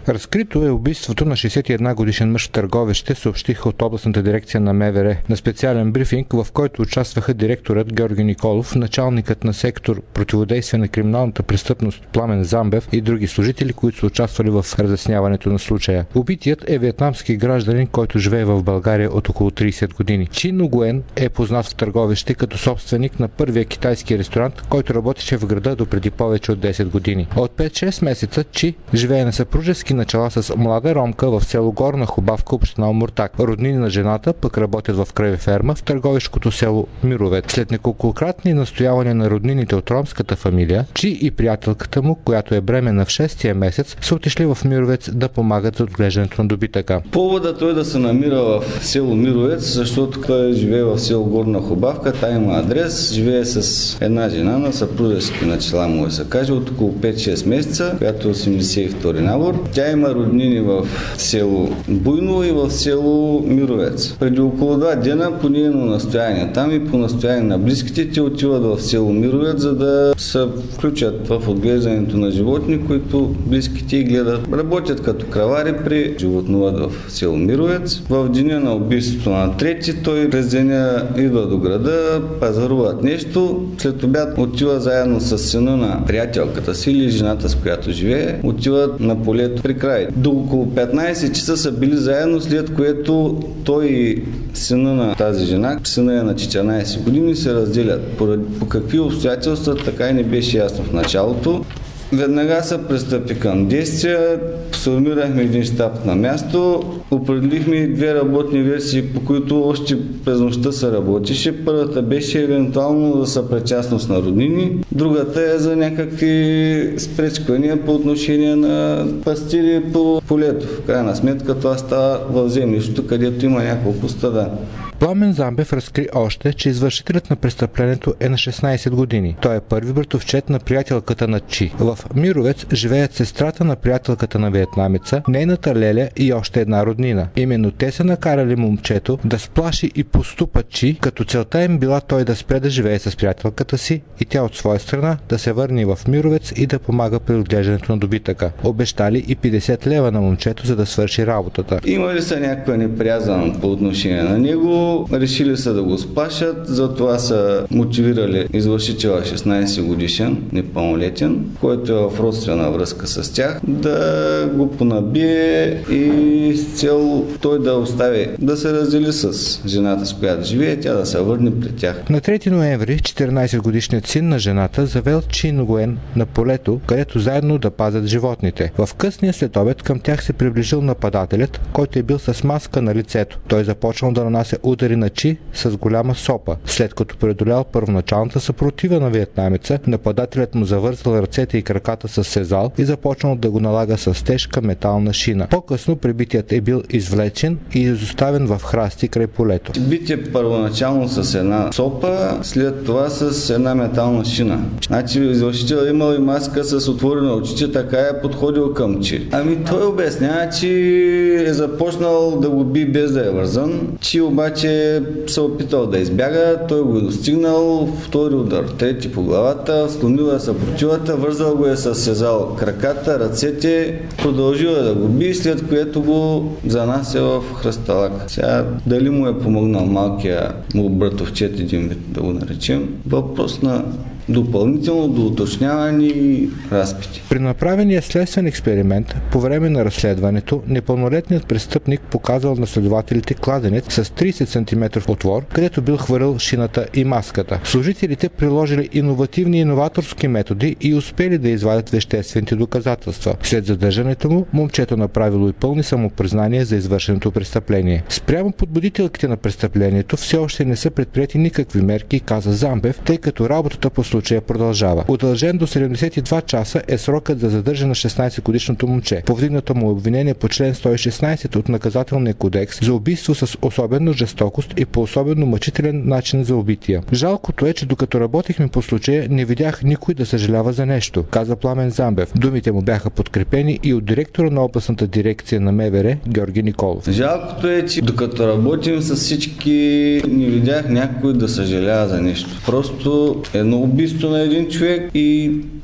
Разкрито е убийството на 61-годишен мъж в Търговище, съобщиха от областната дирекция на МВР на специален брифинг, в който участваха директорът Георги Николов, началникът на сектор противодействие на криминалната престъпност Пламен Замбев и други служители, които са участвали в разясняването на случая. Убитият е виетнамски гражданин, който живее в България от около 30 години. Чи Нгуен е познат в Търговище като собственик на първия китайски ресторант, който работеше в града допреди повече от 10 години. От 5-6 месеца Чи живее на съпружески начала с млада ромка в село Горна Хубавка, община Омуртаг. Роднини на жената пък работят в крави-ферма в търговишкото село Мировец. След неколкократни настоявания на роднините от ромската фамилия, Чи и приятелката му, която е бременна в 6-тия месец, са отишли в Мировец да помагат за отглеждането на добитъка. Повода той да се намира в село Мировец, защото той живее в село Горна Хубавка, там има адрес, живее с една жена на съпружески начала, му се каже, от около 5-6 месеца, която е 82 набор. Тя има роднини в село Буйно и в село Мировец. Преди около 2 дена по нейно настояние там и по настояние на близките те отиват в село Мировец, за да се включат в отглеждането на животни, които близките гледат. Работят като кравари при животновъд в село Мировец. В деня на убийството на трети той през деня идва до града, пазаруват нещо, след обяд отива заедно с сина на приятелката си или жената, с която живее, отиват на полето при край. До около 15 часа са били заедно, след което той и сина на тази жена, сина е на 14 години, се разделят. По какви обстоятелства, така и не беше ясно в началото. Веднага се пристъпи към действия, сформирахме един щаб на място, определихме 2 работни версии, по които още през нощта се работеше. Първата беше евентуално за съпричастност на роднини, другата е за някакви спречквания по отношение на пастири по полето. В крайна сметка това става в землището, където има няколко стада. Пламен Замбев разкри още, че извършителят на престъплението е на 16 години. Той е първи братовчет на приятелката на Чи. В Мировец живеят сестрата на приятелката на виетнамеца, нейната леля и още една роднина. Именно те са накарали момчето да сплаши и поступа Чи, като целта им била той да спре да живее с приятелката си и тя от своя страна да се върне в Мировец и да помага при отглеждането на добитъка. Обещали и 50 лева на момчето, за да свърши работата. Има ли са някаква неприязан по отношение на него? Решили са да го спашат, затова са мотивирали извършителя 16 годишен, непълнолетен, който е в родствена връзка с тях, да го понабие и с цел той да остави, да се раздели с жената, с която живее, тя да се върне при тях. На 3 ноември 14-годишният син на жената завел Чи Нгуен на полето, където заедно да пазят животните. В късния следобед към тях се приближил нападателят, който е бил с маска на лицето. Той започнал да нанася удари на Чи с голяма сопа. След като преодолял първоначалната съпротива на виетнамеца, нападателят му завързал ръцете и краката с сезал и започнал да го налага с тежка метална шина. По-късно пребитият е бил извлечен и изоставен в храсти край полето. Бит е първоначално с една сопа, след това с една метална шина. Значи извършител имал и маска с отворена очите, така е подходил към Чи. Той обяснява, че е започнал да го би без да е вързан. Чи обаче се опитал да избяга, той го е достигнал, втори удар, трети по главата, склонила съпротивата, вързал го е с сезал краката, ръцете, продължил да го би, след което го занася в хръсталак. Сега дали му е помогнал малкия му братовчет, един вид да го наречем, въпрос на допълнително до уточняване и разпити. При направения следствен експеримент по време на разследването, непълнолетният престъпник показал на следователите кладенец с 30 см отвор, където бил хвърлял шината и маската. Служителите приложили иновативни и новаторски методи и успели да извадят веществените доказателства. След задържането му, момчето направило и пълни самопризнания за извършеното престъпление. Спрямо подбудителките на престъплението все още не са предприети никакви мерки, каза Замбев, тъй като работата по случая продължава. Удължен до 72 часа е срокът за задържане на 16-годишното момче. Повдигнато му обвинение по член 116 от Наказателния кодекс за убийство с особена жестокост и по особено мъчителен начин за убития. Жалкото е, че докато работихме по случая, не видях никой да съжалява за нещо, каза Пламен Замбев. Думите му бяха подкрепени и от директора на областната дирекция на МВР Георги Николов. Жалкото е, че докато работим с всички, не видях някой да съжалява за нещо. Просто едно убийство на един човек и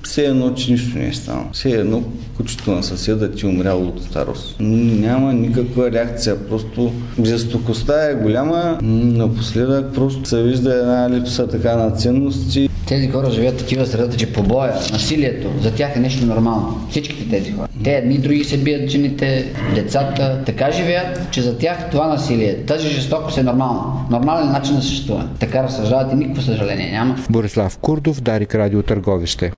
все едно, че нищо не е станало. Все едно кучето на съседа ти умряло от старост. Няма никаква реакция, просто жестокостта е голяма. Напоследък просто се вижда една липса така на ценности. Тези хора живеят такива средата, че побоя, насилието, за тях е нещо нормално. Всичките тези хора. Те едни и други се бият жените, децата, така живеят, че за тях това насилие, тази жестокост е нормално. Нормален начин на съществуване. Така разсъждават и никакво съжаление няма. Борислав Курдов, Дарик, Радио Търговище.